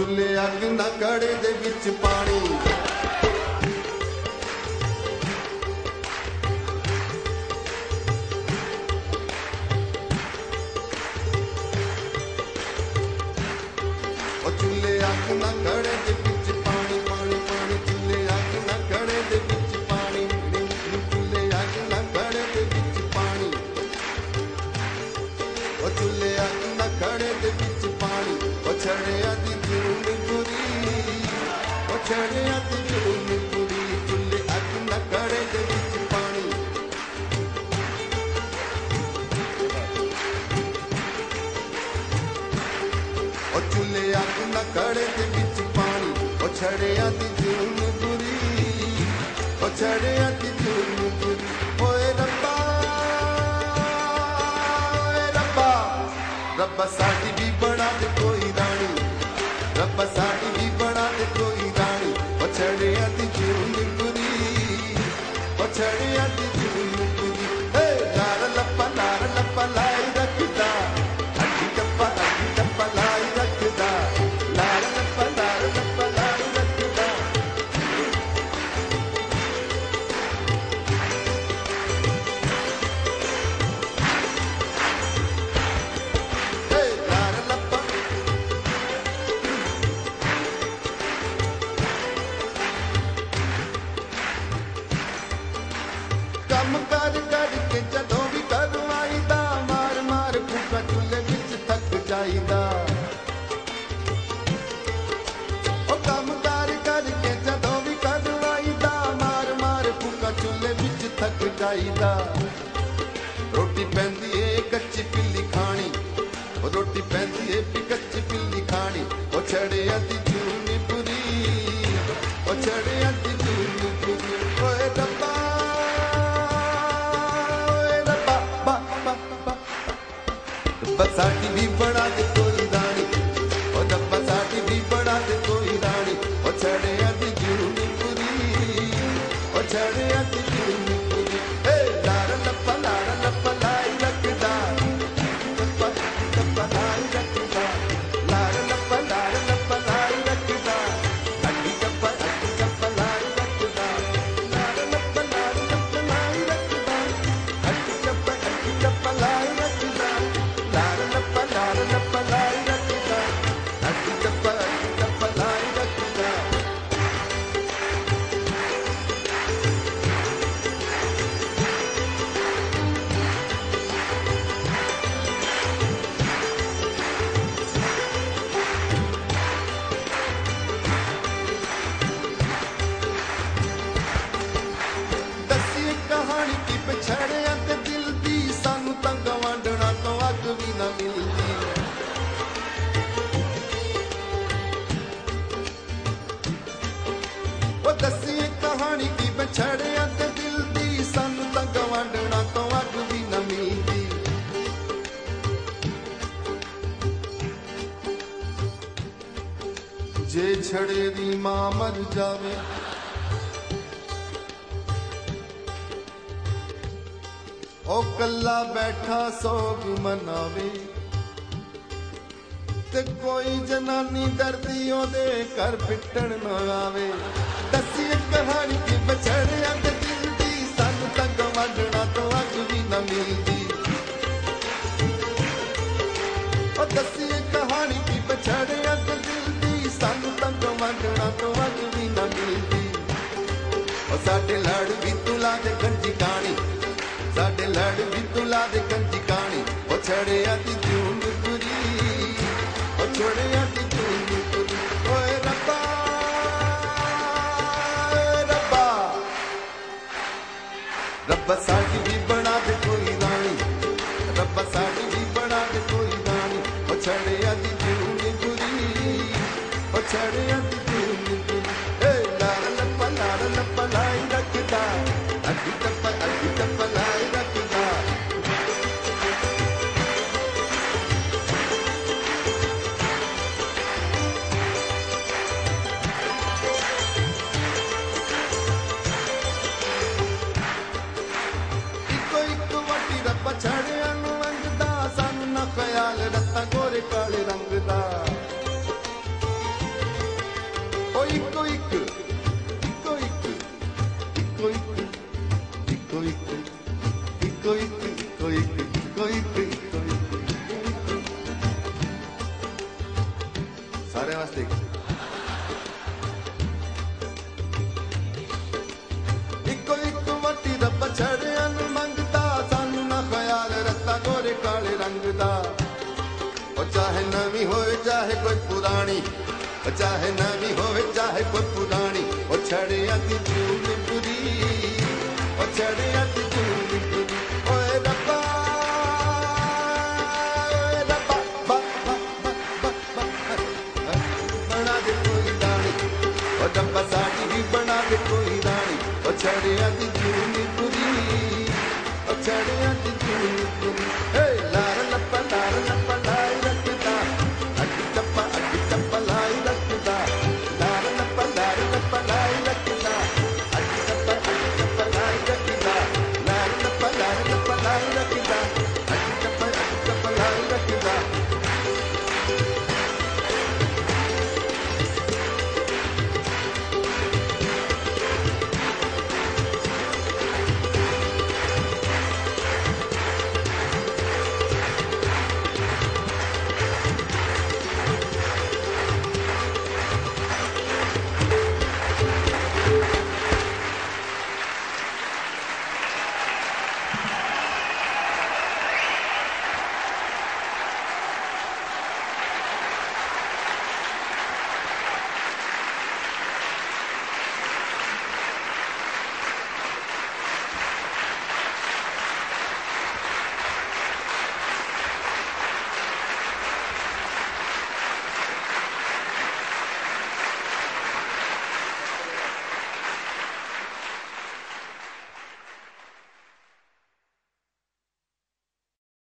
चुल्हे अग ना कड़े दे विच पानी चुल्हे अग ना कड़े दे विच पानी पानी पानी चुल्हे अग ना कड़े दे विच पानी चुल्हे अग ना कड़े दे विच पानी चुल्हे अग ना कड़े दे विच पानी छड़िया दी जून पूरी छड़िया दी जून पूरी चुल्हे अग ना कड़े दे विच पानी चुल्हे अग ना कड़े दे विच पानी छड़िया दी जून पूरी छड़िया दी जून पूरी ओए रब्बा रब्बा साडी भी बना दे कोई रानी रब्बा साडी भी बना दे कोई रानी छड़िया दी जून पूरी छड़िया दी जून पूरी लार लप्पा लाई रखदा हड्डी टप्पा लाई रखदा लार लप्पा लाई रखदा कम कर करके जदों भी करवाईदा मार मार फूका चुल्हे विच थक जाईदा ओ कम कर करके जदों भी करवाईदा मार मार फूका चुल्हे विच थक जाईदा रोटी पैंदी ए कच्ची पिल्ली खानी ओ रोटी पैंदी ए कच्ची पिल्ली खानी ओ छड़िया दी जून पूरी ओ छड़िया दी जून पूरी ओए रब्बा साडी भी बना दे कोई रानी ओ डब्बा साडी भी बना दे कोई रानी ओ छड़िया दी जून पूरी ओ छड़िया दी जून पूरी लार लप्पा लाई रखदा लप्पा लाई रखदा लार लप्पा लाई रखदा हड्डी टप्पा लाई रखदा लार लप्पा लाई रखदा हड्डी टप्पा लाई रखदा लार लप्पा लाई रखदा हड्डी टप्पा लाई रखदा दसी कहानी की पछड़िया ते दिल दी सानू तां गवांढणा तो अग भी ना मिलदी ओ दसी कहानी की पछड़िया ते दिल दी सानू तां गवांढणा तो अग भी ना मिलदी जे छड़े दी मां मर जावे ओ कल्ला बैठा सोग मनावे ते कोई जनानी दर्दी ओदे घर पिटण न आवे दसी कहानी की बछड़िया ते दिल दी सानू तां गवांढणा तो अग भी न मिलदी ओ दसी कहानी की बछड़िया ते दिल दी सानू तां गवांढणा तो अग भी न मिलदी ओ साडे लड़ भी तुला दे गंजी कानी साडे लड़ भी तुला दे गंजी कानी ओ छड़िया दी जून पूरी ओ छड़िया दी जून पूरी ओए रब्बा रब्बा साडी भी बना दे कोई रानी रब्बा साडी भी बना दे कोई रानी ओ छड़िया दी जून पूरी ओ छड़िया दी जून पूरी लार लप्पा लाई रखदा हड्डी टप्पा लाई रखदा सारे वास्ते इको एक वटी रब छड़िया नू मंगदा सानू ना ख्याल रत्ता गोरे काले रंग दा ओ चाहे नवी होवे चाहे कोई पुरानी ओ चाहे नवी होवे चाहे कोई पुरानी ओ छड़िया दी जून पूरी ओ छड़िया दी जून पूरी ओए रब्बा बना दे कोई रानी ओ रब्बा साडी भी बना दे कोई रानी ओ छड़िया दी जून पूरी ओ छड़िया दी जून पूरी